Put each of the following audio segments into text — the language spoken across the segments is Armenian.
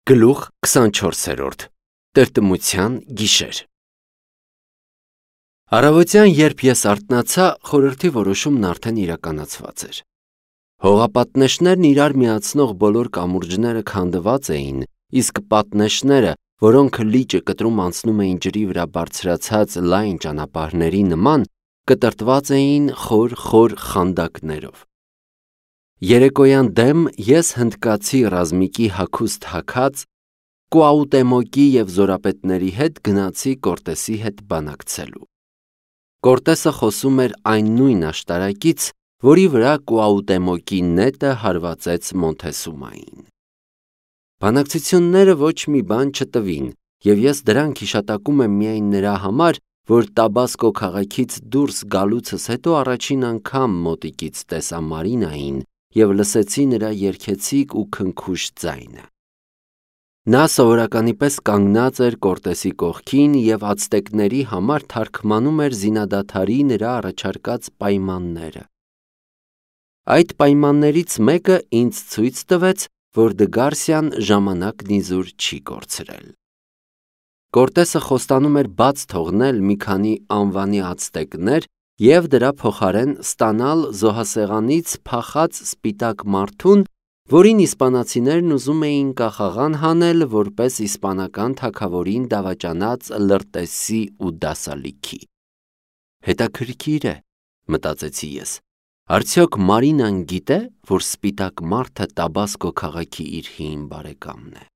Գլուխ 24-րդ Տրտմության գիշեր Առավոտյան, երբ ես արթնացա, խորհրդի որոշումն արդեն իրականացված էր։ Հողապատնեշներն իրար միացնող բոլոր կամուրջները քանդված էին, իսկ պատնեշները, որոնք լիճը կտրում անցնում էին ջրի վրա բարձրացած լայն ճանապարհների նման, կտրտված էին խոր խանդակներով։ Երեկոյան դեմ ես հնդկացի ռազմիկի հագուստ հագած Կուաուտեմոկի և զորապետների հետ գնացի Կորտեսի հետ բանակցելու։ Կորտեսը խոսում էր այն նույն աշտարակից, որի վրա Կուաուտեմոկի նետը հարվածեց Մոնթեսումային։ Բանակցությունները ոչ մի բան չտվին, և ես դրանք հիշատակում եմ միայն նրա համար, որ Տաբասկո քաղաքից դուրս գալուցս հետո առաջին անգամ մոտիկից տեսա Մարինային և լսեցի նրա երգեցիկ ու քնքուշ ձայնը։ Նա սովորականի պես կանգնած էր Կորտեսի կողքին և ացտեկների համար թարգմանում էր զինադադարի նրա առաջարկած պայմանները։ Այդ պայմաններից մեկը ինձ ցույց տվեց, որ Դգարսյան ժամանակն իզուր չի կորցրել։ Կորտեսը խոստանում էր բաց թողնել մի քանի անվանի ացտեկներ և դրա փոխարեն ստանալ զոհասեղանից փախած սպիտակ մարդուն, որին իսպանացիներն ուզում էին կախաղան հանել որպես իսպանական թագավորին դավաճանած լրտեսի ու դասալիքի։ Հետաքրքիր է, մտածեցի ես, արդյոք Մարինան գիտե, որ սպիտակ մարդը Տաբասկո քաղաքի իր հին բարեկամն է։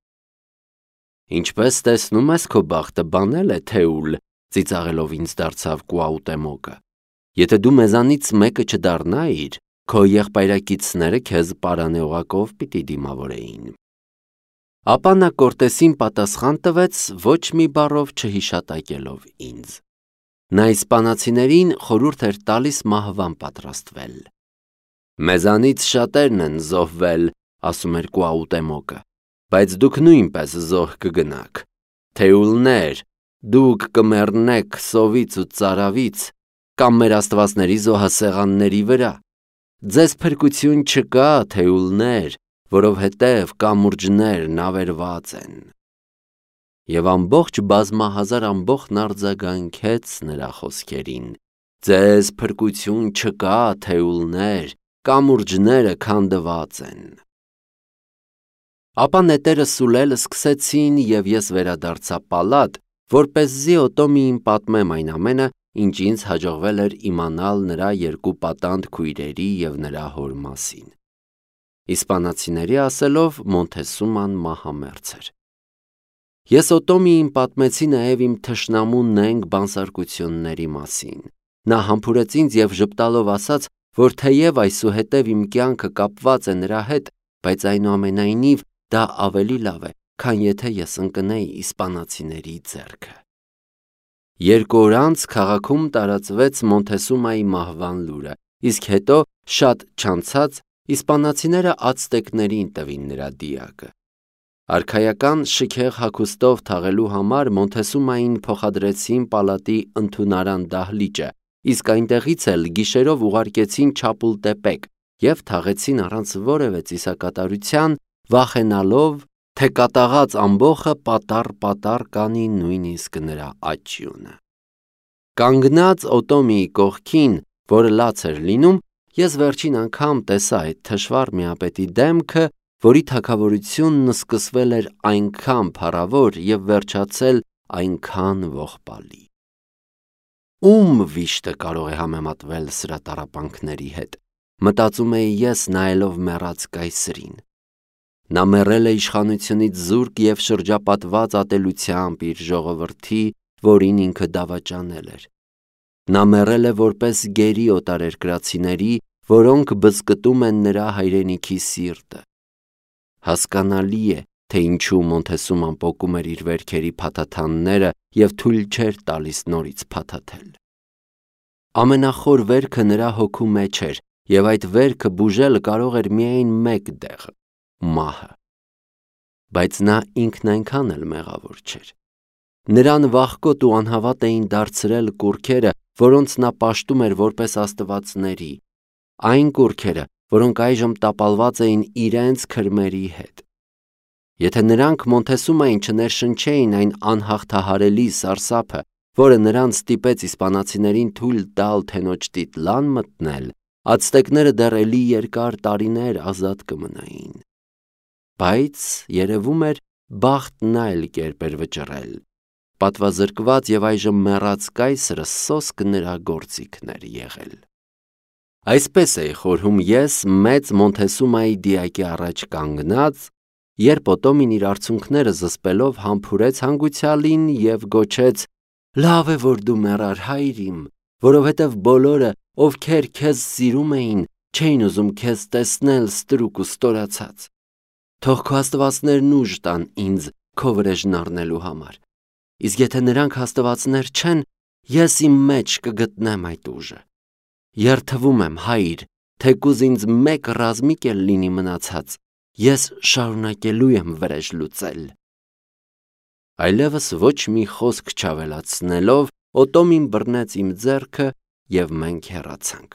Ինչպես տեսնում ես, քո բախտը բանել է, Թեուլ, ծիծաղելով ինձ դարձավ Կուաուտեմոկը։ Եթե դու մեզանից մեկը չդառնայիր, քո եղբայրակիցները քեզ պարանեողակով պիտի դիմավորեին։ Ապա նա Կորտեսին պատասխան տվեց ոչ մի բառով չհիշատակելով ինձ։ Նա իսպանացիներին խորհուրդ էր տալիս մահվան պատրաստվել։ Մեզանից շատերն են զոհվել, ասում էր Կուաուտեմոկը, բայց դուք նույնպես զոհ կգնաք։ Թեուլներ, դուք կմեռնեք սովից ու ծարավից կամ մեր աստվածների զոհասեղանների վրա։ Ձեզ փրկություն չկա, թեուլներ, որովհետև կամուրջներն ավերված են։ Եվ ամբողջ բազմահազար ամբոխն արձագանքեց նրա խոսքերին. Ձեզ փրկություն չկա, թեուլներ, կամուրջները քանդված են։ Ապա նետերը սուլել սկսեցին, և ես վերադարձա պալատ, որպեսզի Օտոմիին պատմեմ այն ամենը, ինչ ինձ հաջողվել էր իմանալ նրա երկու պատանդ քույրերի և նրա հոր մասին։ Իսպանացիների ասելով, Մոնթեսուման մահամերձ էր։ Ես Օտոմիին պատմեցի նաև իմ թշնամու նենգ բանսարկությունների մասին։ Նա համբուրեց ինձ և ժպտալով ասաց, որ թեև այսուհետև իմ կյանքը կապված է նրա հետ, բայց այնուամենայնիվ դա ավելի լավ է, քան եթե ես ընկնեի իսպանացիների ձեռքը։ Երկու օր անց քաղաքում տարածվեց Մոնթեսումայի մահվան լուրը, իսկ հետո շատ չանցած իսպանացիները ացտեկներին տվին նրա դիակը։ Արքայական շքեղ հագուստով թաղելու համար Մոնթեսումային փոխադրեցին պալատի ընդունարան դահլիճը, իսկ այնտեղից էլ գիշերով ուղարկեցին Չապուլտեպեկ և թաղեցին առանց որևէ ծիսակատարության, վախենալով, թե կատաղած ամբոխը պատառ կանի նույնիսկ նրա աճյունը։ Կանգնած Օտոմիի կողքին, որը լաց էր լինում, ես վերջին անգամ տեսա այդ թշվառ միապետի դեմքը, որի թագավորությունն սկսվել էր այնքան փառավոր և վերջացել այնքան ողբալի։ Ում վիշտը կարող է համեմատվել սրա տառապանքների հետ, մտածում էի ես նայելով մեռած կայսրին։ Նա մեռել է իշխանությունից զուրկ և շրջապատված ատելությամբ իր ժողովրդի, որին ինքը դավաճանել էր։ Նա մեռել է որպես գերի օտարերկրացիների, որոնք բզկտում են նրա հայրենիքի սիրտը։ Հասկանալի է, թե ինչու Մոնթեսուման պոկում էր իր վերքերի փաթաթանները և թույլ չէր տալիս նորից փաթաթել։ Ամենախոր վերքը նրա հոգու մեջ էր, և այդ վերքը բուժելը կարող էր միայն մեկ դեղ՝ մահը։ Բայց նա ինքն այնքան էլ մեղավոր չէր։ Նրան վախկոտ ու անհավատ էին դարձրել կուռքերը, որոնց նա պաշտում էր որպես աստվածների, այն կուռքերը, որոնք այժմ տապալված էին իրենց քրմերի հետ։ Եթե նրանք Մոնտեսումային չներշնչեին այն անհաղթահարելի սարսափը, որը նրանց ստիպեց իսպանացիներին թույլ տալ թենոջ տիտլան մտնել, ացտեկները դեռ էլի երկար տարիներ ազատ կմնային։ Բայց երևում էր բախտն այլ կերպ էր վճռել։ Պատվազրկված եւ այժմ մեռած կայսրը սոսկ նրա գործիքն էր եղել։ Այսպես էի խորհում ես մեծ Մոնտեսումայի դիակի առաջ կանգնած, երբ Օտոմին իր արցունքները զսպելով համբուրեց հանգուցյալին եւ գոչեց. «Լավ է, որ դու մեռար, հայր իմ, որովհետև բոլորը, ովքեր քեզ սիրում էին, չէին ուզում քեզ տեսնել ստրուկ ու ստորացած։ Թող քո աստվածներն ուժ տան ինձ քո վրեժն առնելու համար։ Իսկ եթե նրանք աստվածներ չեն, ես իմ մեջ կգտնեմ այդ ուժը։ Երդվում եմ, հայր, թեկուզ ինձ մեկ ռազմիկ էլ լինի մնացած, ես շարունակելու եմ վրեժ լուծել»։ Այլևս ոչ մի խոսք չավելացնելով, Օտոմին բռնեց իմ ձեռքը եւ մենք հեռացանք։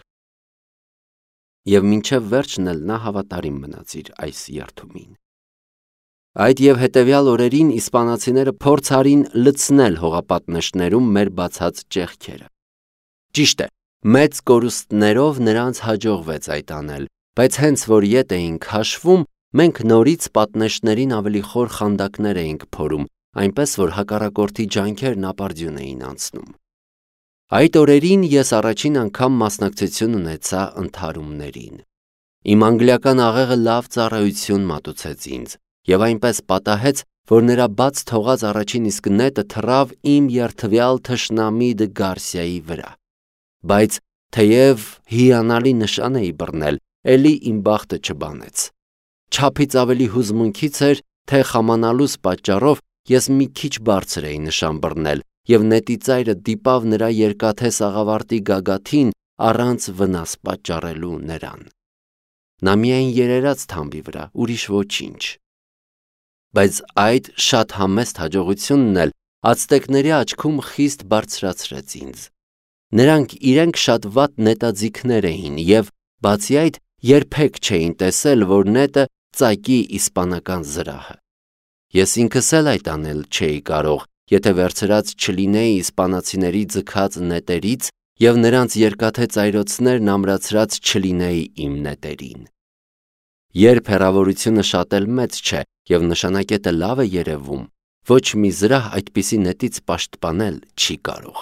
Եվ մինչև վերջն էլ նա հավատարիմ մնաց իր այս երդումին։ Այդ եւ հետեւյալ օրերին իսպանացիները փորձ արին լցնել հողապատնեշներում մեր բացած ճեղքերը։ Ճիշտ է, մեծ կորուստներով նրանց հաջողվեց այդ անել, բայց հենց որ ետ էինք հաշվում, մենք նորից պատնեշներին ավելի խոր խանդակներ էինք փորում, այնպես որ հակառակորդի ջանքերն ապարդյուն էին անցնում։ Այդ օրերին ես առաջին անգամ մասնակցություն ունեցա ընդհարումներին։ Իմ անգլիական աղեղը լավ ծառայություն մատուցեց ինձ եւ այնպես պատահեց, որ նրա բաց թողած առաջին իսկ նետը թռավ իմ երդվյալ թշնամի Դը Գարսիայի վրա։ Բայց թեև հիանալի նշան էի բռնել, էլի իմ բախտը չբանեց։ Չափից ավելի հուզմունքից էր, թե խամանալուս պատճառով ես մի քիչ բարձր էի նշան բռնել եւ նետի ծայրը դիպավ նրա երկաթե սաղավարտի գագաթին առանց վնաս պատճառելու նրան։ Նա միայն երերաց թամբի վրա, ուրիշ ոչինչ։ Բայց այդ շատ համեստ հաջողությունն էլ ացտեկների աչքում խիստ բարձրացրեց ինձ։ Նրանք իրենք շատ վատ նետաձիգներ էին եւ բացի այդ երբեք չէին տեսել, որ նետը ծակի իսպանական զրահը։ Ես ինքս էլ այդ անել չէի կարող, եթե վերցրած չլինեի իսպանացիների ձգած նետերից եւ նրանց երկաթե ծայրոցներն ամրացրած չլինեի իմ նետերին։ Երբ հեռավորությունը շատ էլ մեծ չէ եւ նշանակետը լավ է երևում, ոչ մի զրահ այդպիսի նետից պաշտպանել չի կարող։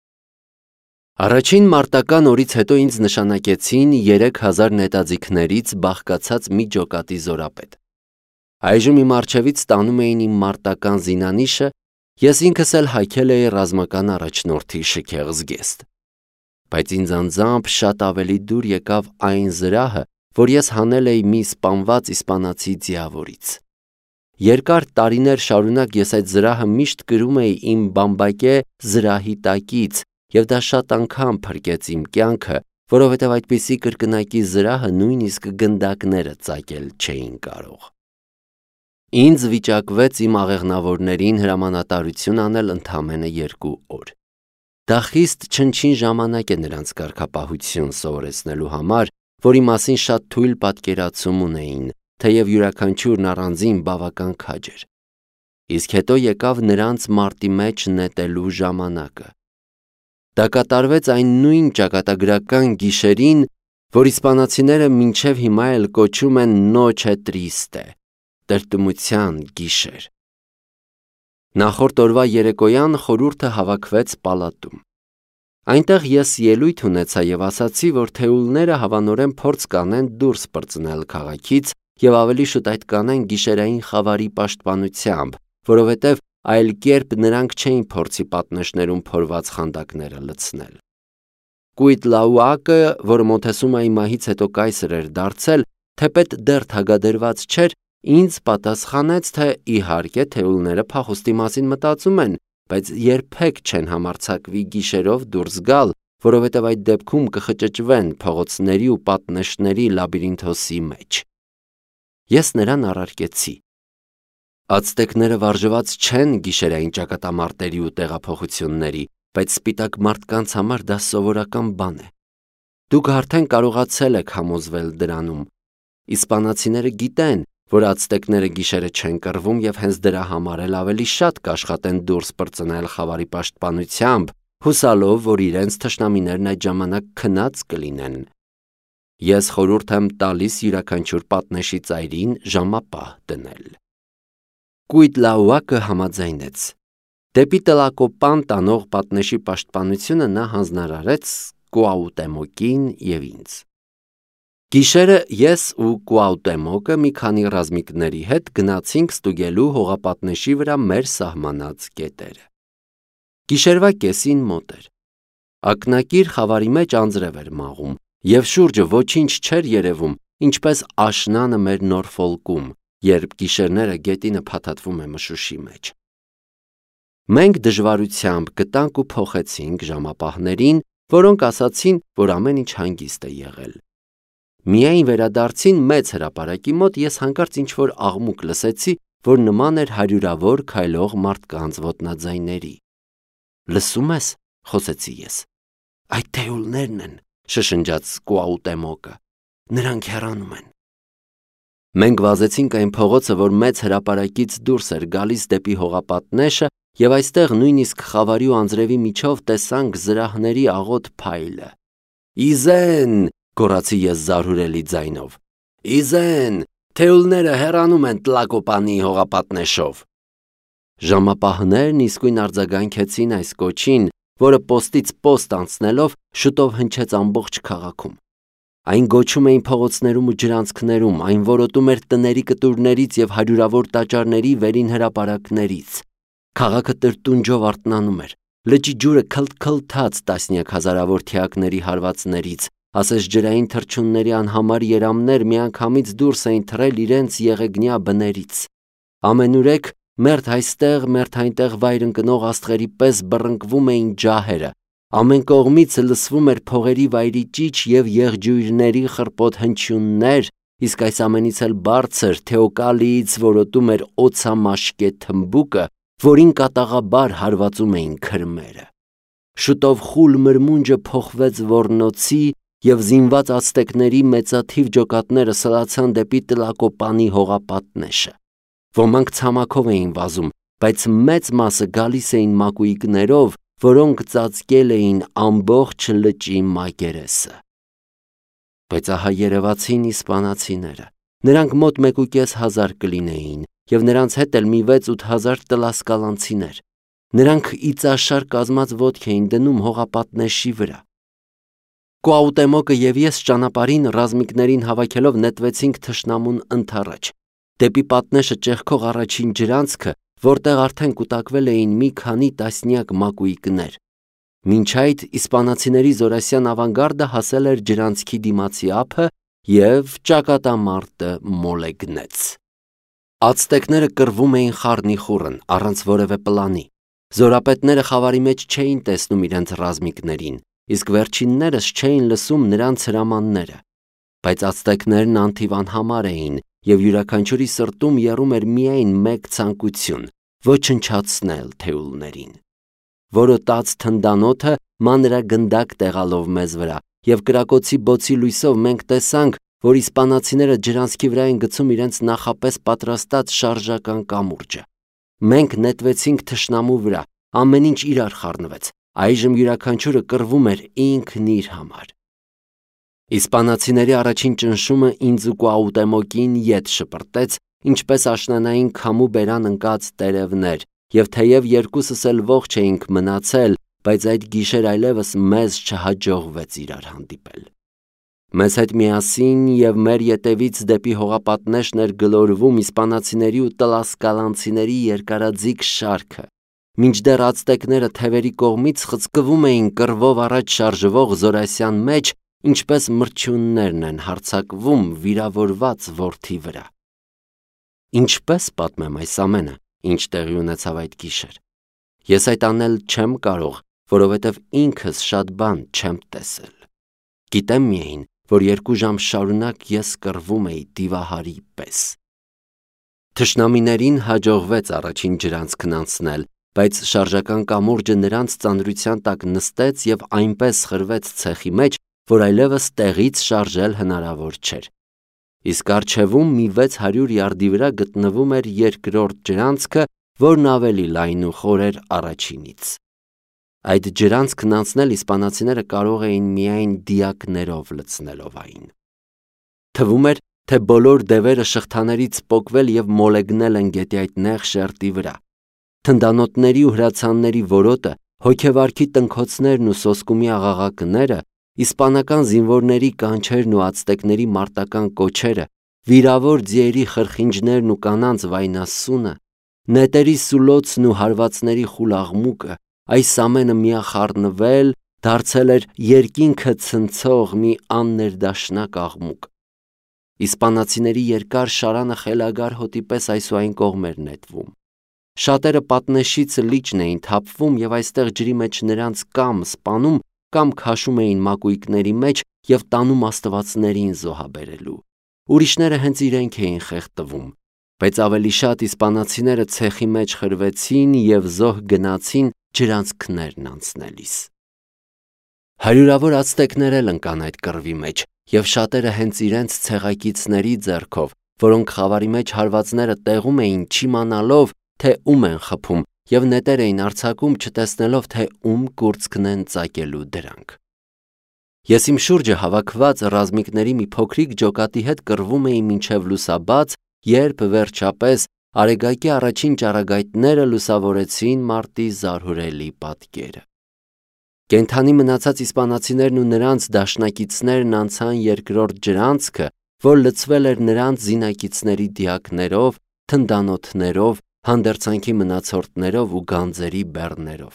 Առաջին մարտական օրից հետո ինձ նշանակեցին 3000 նետաձիգներից բաղկացած մի ջոկատի զորապետ։ Այժմ իմ առջևից տանում էին իմ մարտական զինանիշը, ես ինքս էլ հայքել էի ռազմական առաջնորդի շքեղ զգեստ։ Բայց ինձ անձամբ շատ ավելի դուր եկավ այն զրահը, որ ես հանել էի մի սպանված իսպանացի ձիավորից։ Երկար տարիներ շարունակ ես այդ զրահը միշտ կրում էի իմ բամբակե զրահի տակից եւ դա շատ անգամ փրկեց իմ կյանքը, որովհետեւ այդպիսի կրկնակի զրահը նույնիսկ գնդակները ծակել չէին կարող։ Ինձ վիճակվեց իմ աղեղնավորներին հրամանատարություն անել ընդամենը 2 օր։ Դա խիստ չնչին ժամանակ է նրանց կարգապահություն սովորեցնելու համար, որի մասին շատ թույլ պատկերացում ունեին, թեև յուրաքանչյուրն առանձին բավական քաջ էր։ Իսկ հետո եկավ նրանց մարտի մեջ նետելու ժամանակը։ Դա կատարվեց այն նույն ճակատագրական գիշերին, որ իսպանացիները մինչև հիմա էլ կոչում են Noche Triste, տրտմության գիշեր։ Նախորդ օրվա երեկոյան խորհուրդը հավաքվեց պալատում։ Այնտեղ ես ելույթ ունեցա եւ ասացի, որ թեուլները հավանորեն փորձ կանեն դուրս պրծնել քաղաքից եւ ավելի շուտ այդ կանեն գիշերային խավարի պաշտպանությամբ, որովհետեւ այլ կերպ նրանք չէին փորձի պատնեշներում փորված խանդակները լցնել։ Կուիտլաուակը, որը Մոնտեսումայի մահից հետո կայսր էր դարձել, թեպետ դեռ թագադրված չէր, ինձ պատասխանեց, թե իհարկե թեուլները փախուստի մասին մտածում են, բայց երբեք չեն համարձակվի գիշերով դուրս գալ, որովհետև այդ դեպքում կխճճվեն փողոցների ու պատնեշների լաբիրինթոսի մեջ։ Ես նրան առարկեցի. Ացտեկները վարժված չեն գիշերային ճակատամարտերի ու տեղափոխությունների, բայց սպիտակ մարդկանց համար դա սովորական բան է։ Դուք արդեն կարողացել եք համոզվել դրանում։ Իսպանացիները գիտեն, որ ացտեկները գիշերը չեն կռվում եւ հենց դրա համար էլ ավելի շատ կաշխատեն դուրս պրծնել խավարի պաշտպանությամբ, հուսալով, որ իրենց թշնամիներն այդ ժամանակ քնած կլինեն։ Ես խորհուրդ եմ տալիս յուրաքանչյուր պատնեշի ծայրին ժամապահ դնել։ Կույտլաուակը համաձայնեց։ Դեպի Տնլակոպան տանող պատնեշի պաշտպանությունը նա հանձնարարեց Կուաուտեմոկին եւ ինձ։ Գիշերը ես ու Կուաուտեմոկը մի քանի ռազմիկների հետ գնացինք ստուգելու հողապատնեշի վրա մեր սահմանած կետերը։ Գիշերվա կեսին մոտ էր։ Ակնակիր խավարի մեջ անձրև էր մաղում եւ շուրջը ոչինչ չէր երևում, ինչպես աշնանը մեր Նորֆոլկում, երբ գիշերները գետինը փաթաթվում է մշուշի մեջ։ Մենք դժվարությամբ գտանք ու փոխեցինք ժամապահներին, որոնք ասացին, որ ամեն ինչ հանգիստ է եղել։ Միայն վերադարձին մեծ հրապարակի մոտ ես հանկարծ ինչ-որ աղմուկ լսեցի, որ նման էր հարյուրավոր քայլող մարդկանց ոտնաձայների։ Լսում ես, խոսեցի ես։ Այդ թեյուլներն են, շշնջաց Կուաուտեմոկը։ Նրանք հեռանում են։ Մենք վազեցինք այն փողոցը, որ մեծ հրապարակից դուրս էր գալիս դեպի հողապատնեշը, եւ այստեղ նույնիսկ խավարի ու անձրևի միջով տեսանք զրահների աղոտ փայլը։ Իզեն, գոռացի ես զարհուրելի ձայնով։ Իզեն, թեյուլները հեռանում են Տնլակոպանի հողապատնեշով։ Ժամապահներն իսկույն արձագանքեցին այս կոչին, որը պոստից պոստ անցնելով շուտով հնչեց ամբողջ քաղաքում։ Այն գոչում էին փողոցներում ու ջրանցքներում, այն որոտում էր տների կտուրներից եւ հարյուրավոր տաճարների վերին հրապարակներից։ Քաղաքը տրտունջով արթնանում էր։ Լճի ջուրը քլթքլթաց տասնյակ հազարավոր թիակների հարվածներից, ասես ջրային թռչունների անհամար երամներ միանգամից դուրս էին թռել իրենց եղեգնյա բներից։ Ամենուրեք մերթ այստեղ, մերթ այնտեղ վայր ընկնող աստղերի պես բռնկվում էին ջահերը։ Ամեն կողմից լսվում էր փողերի վայրի ճիչ եւ եղջյուրների խռպոտ հնչյուններ, իսկ այս ամենից էլ բարձր Թեոկալիից որոտում էր օցամաշկե թմբուկը, որին կատաղաբար հարվածում էին քրմերը։ Շուտով խուլ մրմունջը փոխվեց ոռնոցի եւ զինված ացտեկների մեծաթիվ ջոկատները սլացան դեպի Տնլակոպանի հողապատնեշը։ Ոմանք ցամաքով էին վազում, բայց մեծ մասը գալիս էին մակույկներով, որոնք ծածկել էին ամբողջ լճի մակերեսը։ Բայց ահա երևացին իսպանացիները։ Նրանք մոտ 1,500 կլինեին եւ նրանց հետ էլ մի 6-8 հազար տլասկալանցիներ։ Նրանք իծաշար կազմած ոտք էին դնում հողապատնեշի վրա։ Կուաուտեմոկը եւ ես ճանապարհին ռազմիկներին հավաքելով նետվեցինք թշնամուն ընդառաջ։ Դեպի պատնեշը ճեղքող առաջին ջրանցքը, որտեղ արդեն կուտակվել էին մի քանի տասնյակ մակույկներ։ Մինչ այդ իսպանացիների զորասյան ավանգարդը հասել էր ջրանցքի դիմացի ափը եւ ճակատամարտը մոլեգնեց։ Ացտեկները կռվում էին խառնիխուռն, առանց որևէ պլանի։ Զորապետները խավարի մեջ չէին տեսնում իրենց ռազմիկներին, իսկ վերջիններս չէին լսում նրանց հրամանները։ Բայց ացտեկներն անթիվանհամար էին եւ յուրաքանչյուրի սրտում եռում էր միայն մեկ ցանկություն՝ ոչնչացնել թեյուլներին։ Որոտաց թնդանոթը մանրագնդակ տեղալով մեզ վրա եւ կրակոցի բոցի լույսով մենք տեսանք, որ իսպանացիները ջրանցքի վրա են գցում իրենց նախապես պատրաստած շարժական կամուրջը։ Մենք նետվեցինք թշնամու վրա, ամեն ինչ իրար խառնվեց, այժմ յուրաքանչյուրը կռվում էր ինքն իր համար։ Իսպանացիների առաջին ճնշումը ինձ ու Կուաուտեմոկին ետ շպրտեց, ինչպես աշնանային քամու բերան ընկած տերևներ, եւ թեև երկուսս էլ ողջ էինք մնացել, բայց այդ գիշեր այլևս մեզ չհաջողվեց իրար հանդիպել։ Մեզ հետ միասին եւ մեր ետևից դեպի հողապատնեշն էր գլորվում իսպանացիների ու տլասկալանցիների երկարաձիգ շարքը, մինչդեռ ացտեկները թևերի կողմից խցկվում էին կռվով առաջ շարժվող զորասյան մեջ, ինչպես մրջյուններն են հարձակվում վիրավորված որդի վրա։ Ինչպես պատմեմ այս ամենը, ինչ տեղի ունեցավ այդ գիշեր։ Ես այդ անել չեմ կարող, որովհետև ինքս շատ բան չեմ տեսել։ Գիտեմ միայն, որ 2 ժամ շարունակ ես կռվում էի դիվահարի պես։ Թշնամիներին հաջողվեց առաջին ջրանցքն անցնել, բայց շարժական կամուրջը նրանց ծանրության տակ նստեց եւ այնպես խրվեց ցեխի մեջ, որ այլևս տեղից շարժել հնարավոր չէր։ իսկ առջևում մի 600 յարդի վրա գտնվում էր երկրորդ ջրանցքը, որն ավելի լայն ու խոր էր առաջինից։ Այդ ջրանցքն անցնել իսպանացիները կարող էին միայն դիակներով լցնելով այն։ Թվում էր, թե բոլոր դևերը շղթաներից պոկվել և մոլեգնել են գետի այդ նեղ շերտի վրա։ Թնդանոթների ու հրացանների որոտը, հոգեվարքի տնքոցներն ու սոսկումի աղաղակները, իսպանական զինվորների կանչերն ու ացտեկների մարտական կոչերը, վիրավոր ձիերի խրխինջներն ու կանանց վայնասունը, նետերի սուլոցն ու հարվածների խուլ աղմուկը, այս ամենը միախառնվել դարձել էր երկինքը ցնցող մի աններդաշնակ աղմուկ։ Իսպանացիների երկար շարանը խելագար հոտի պես այսուայն կողմ էր նետվում։ Շատերը պատնեշից լիճն էին թափվում և այստեղ ջրի մեջ նրանց կամ սպանում, կամ քաշում էին մակույկների մեջ և տանում աստվածներին զոհաբերելու։ Ուրիշները հենց իրենք էին խեղդվում, բայց ավելի շատ իսպանացիները ցեխի մեջ խրվեցին և զոհ գնացին ջրանցքներն անցնելիս։ Հարյուրավոր ացտեկներ էլ ընկան այդ կռվի մեջ, և շատերը հենց իրենց ցեղակիցների ձեռքով, որոնք խավարի մեջ հարվածները տեղում էին չիմանալով, թե ում են խփում, և նետեր էին արձակում չտեսնելով, թե ում կուրծքն են ծակելու դրանք։ Ես իմ շուրջը հավաքված ռազմիկների մի փոքրիկ ջոկատի հետ կռվում էի մինչև լուսաբաց, երբ վերջապես Արեգակի առաջին ճառագայթները լուսավորեցին մարտի զարհուրելի պատկերը։ Կենդանի մնացած իսպանացիներն ու նրանց դաշնակիցներն անցան երկրորդ ջրանցքը, որ լցվել էր նրանց զինակիցների դիակներով, թնդանոթներով, հանդերձանքի մնացորդներով ու գանձերի բեռներով։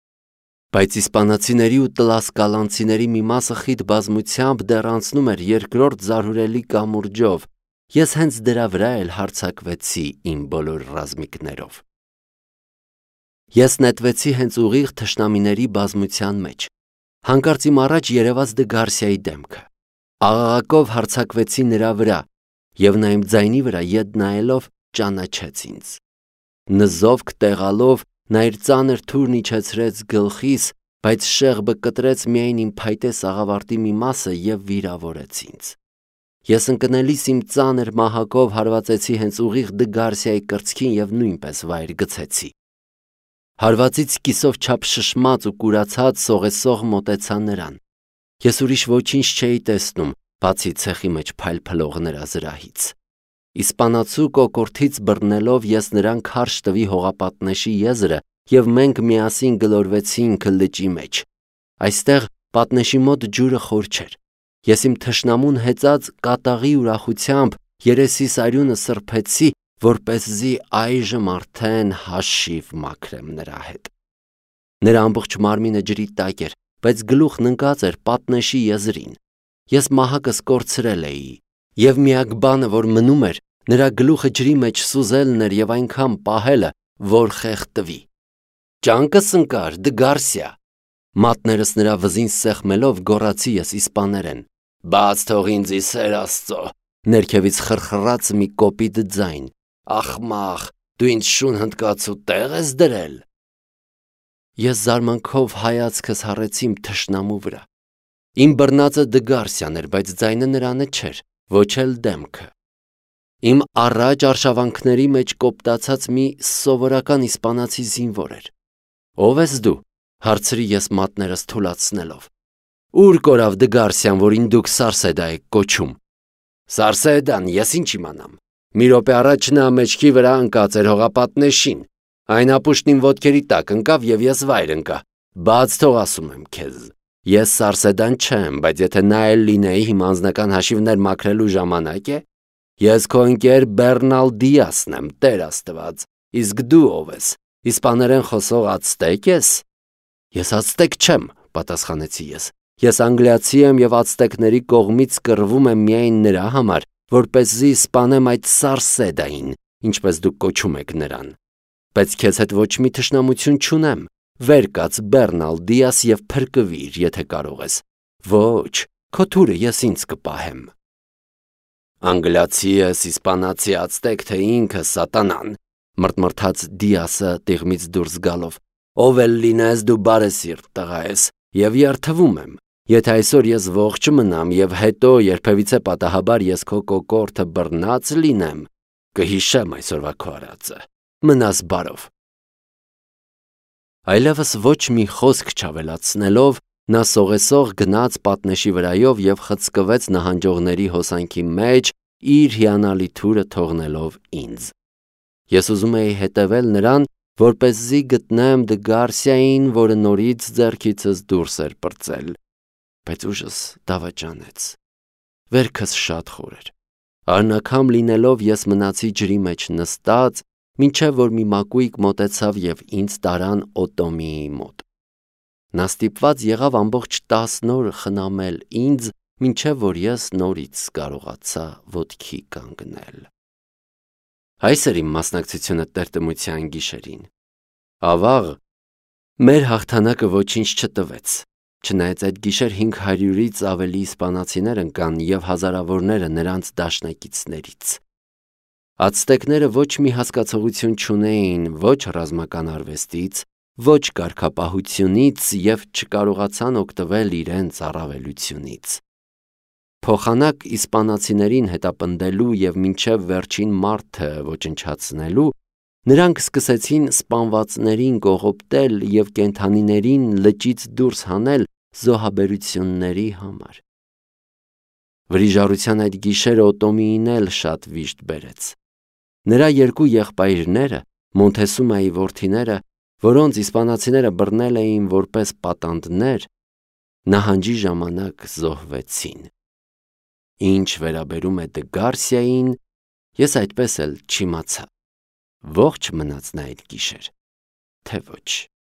Բայց իսպանացիների ու տլասկալանցիների մի մասը խիտ բազմությամբ դեռ անցնում էր երկրորդ զարհուրելի կամուրջով։ Ես հենց դրա վրա էլ հարձակվեցի իմ բոլոր ռազմիկներով։ Ես նետվեցի հենց ուղիղ թշնամիների բազմության մեջ։ Հանկարծ իմ առաջ երևաց Դը Գարսիայի դեմքը։ Աղաղակով հարձակվեցի նրա վրա, և նա իմ ձայնի վրա ետ նայելով ճանաչեց ինձ։ Նզովք տեղալով նա իր ծանր թուրն իջեցրեց գլխիս, բայց շեղբը կտրեց միայն իմ փայտե սաղավարտի մի մասը և վիրավորեց ինձ։ Ես ընկնելիս իմ ծանր մահակով հարվածեցի հենց ուղիղ Դը Գարսիայի կրծքին և նույնպես վայր գցեցի։ Հարվածից կիսով չափ շշմած ու կուրացած սողեսող մոտեցա նրան։ Ես ուրիշ ոչինչ չէի տեսնում, բացի ցեխի մեջ փայլփլող նրա զրահից։ Իսպանացու կոկորդից բռնելով ես նրան քարշ տվի հողապատնեշի եզրը և մենք միասին գլորվեցինք լճի մեջ։ Այստեղ պատնեշի մոտ ջուրը խոր չէր։ Ես իմ թշնամուն հեծած կատաղի ուրախությամբ երեսիս արյունը սրբեցի, որպեսզի այժմ արդեն հաշիվ մաքրեմ նրա հետ։ Նրա ամբողջ մարմինը ջրի տակ էր, բայց գլուխն ընկած էր պատնեշի եզրին։ Ես մահակս կորցրել էի, և միակ բանը, որ մնում էր, նրա գլուխը ջրի մեջ սուզելն էր և այնքան պահելը, որ խեղդվի։ «Ճանկս ընկար, Դը Գարսիա», մատներս նրա վզին սեղմելով գոռացի ես իսպաներեն։ «Բաց թող ինձ ի սեր Աստծո», ներքևից խրխռաց մի կոպիտ ձայն։ «Ախմախ, դու ինձ շուն հնդկացու տեղ ես դրել»։ Ես զարմանքով հայացքս հառեցի իմ թշնամու վրա։ Իմ բռնածը Դը Գարսիան էր, բայց ձայնը նրանը չէր, ոչ էլ դեմքը։ Իմ առաջ արշավանքների մեջ կոպտացած մի սովորական իսպանացի զինվոր էր։ «Ո՞վ ես դու», հարցրի ես մատներս թուլացնելով։ «Ուր կորավ Դը Գարսիան, որին դուք Սարսեդա եք կոչում»։ «Սարսեդան, ես ինչ իմանամ։ Մի րոպե առաջ նա մեջքի վրա ընկած էր հողապատնեշին։ Այն ապուշտն իմ ոտքերի տակ ընկավ և ես վայր ընկա։ Բաց թող ասում եմ քեզ։ Ես Սարսեդան չեմ, բայց եթե նա էլ լինեի, հիմա անձնական հաշիվներ մաքրելու ժամանակ է։ Ես քո ընկեր Բեռնալ Դիասն եմ, Տեր Աստված։ Իսկ դու ով ես։ Իսպաներեն խոսող ացտեկ ես»։ «Ես ացտեկ չեմ», պատասխանեցի ես։ «Ես անգլիացի եմ և ացտեկների կողմից կռվում եմ միայն նրա համար, որպեսզի սպանեմ այդ Սարսեդային, ինչպես դուք կոչում եք նրան։ Բայց քեզ հետ ոչ մի թշնամություն չունեմ։ Վեր կաց, Բեռնալ Դիաս, և փրկվիր, եթե կարող ես։ Ոչ, քո թուրը ես ինձ կպահեմ»։ «Անգլիացի ես, իսպանացի, ացտեկ, թե ինքը սատանան», մռթմռթաց Դիասը տիղմից դուրս գալով։ «Ով էլ լինես, դու բարեսիրտ տղա ես, և երդվում եմ։ Եթե այսօր ես ողջ մնամ եւ հետո երբևիցե պատահաբար ես քո կոկորդը բռնած լինեմ, կհիշեմ այսօրվա քո արածը։ Մնաս բարով։ Այլևս ոչ մի խոսք չավելացնելով, նա սողեսող գնաց պատնեշի վրայով եւ խցկվեց նահանջողների հոսանքի մեջ, իր հիանալի թուրը թողնելով ինձ։ Ես ուզում էի հետևել նրան, որպեսզի գտնեմ Դգարսիային, որը նորից ձեռքիցս դուրս էր պրծել, բայց ուժս դավաճանեց։ Վերքս շատ խոր էր։ Արնաքամ լինելով ես մնացի ջրի մեջ նստած, մինչև որ մի մակույկ մոտեցավ եւ ինձ տարան Օտոմիի մոտ։ Նա ստիպված եղավ ամբողջ 10 օր խնամել ինձ, մինչև որ ես նորից կարողացա ոտքի կանգնել։ Այս էր իմ մասնակցությունը տրտմության գիշերին։ Ավաղ, մեր հաղթանակը ոչինչ չտվեց, չնայած այդ գիշեր 500-ից ավելի իսպանացիներ ընկան եւ հազարավորները նրանց դաշնակիցներից։ Ացտեկները ոչ մի հասկացողություն չունեին ոչ ռազմական արվեստից, ոչ կարգապահությունից եւ չկարողացան օգտվել իրենց առավելությունից։ Փոխանակ իսպանացիներին հետապնդելու եւ մինչեւ վերջին մարդը ոչնչացնելու, նրանք սկսեցին սպանվածներին կողոպտել եւ կենդանիներին լճից դուրս հանել զոհաբերությունների համար։ Վրիժառության այդ գիշերը Օտոմիին էլ շատ վիշտ բերեց։ Նրա երկու եղբայրները, Մոնթեսումայի որդիները, որոնց իսպանացիները բռնել էին որպես պատանդներ, նահանջի ժամանակ զոհվեցին։ Ինչ վերաբերում է Դգարսիային, ես այդպես էլ չիմացա, ողջ մնաց նա այդ գիշեր, թե ոչ։